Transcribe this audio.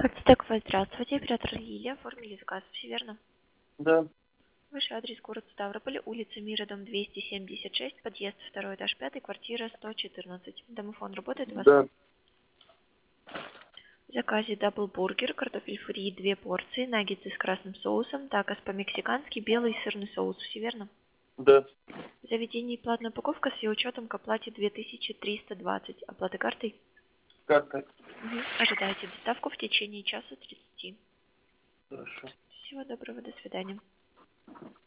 Артстековая, здравствуйте, оператор Лилия, оформили заказ, все верно? Да, Ваш адрес город Ставрополь, улица Мира, дом 276, подъезд, второй этаж, 5, квартира 114. Домофон работает у вас? да, В заказе даблбургер, картофель фри, 2 порции, наггетсы с красным соусом, такос по-мексикански, белый сырный соус, все верно? да. В заведении платная упаковка с ее учетом к оплате 2320. Оплата картой? Карта. Ожидайте доставку в течение часа 30. Хорошо. Всего доброго, до свидания.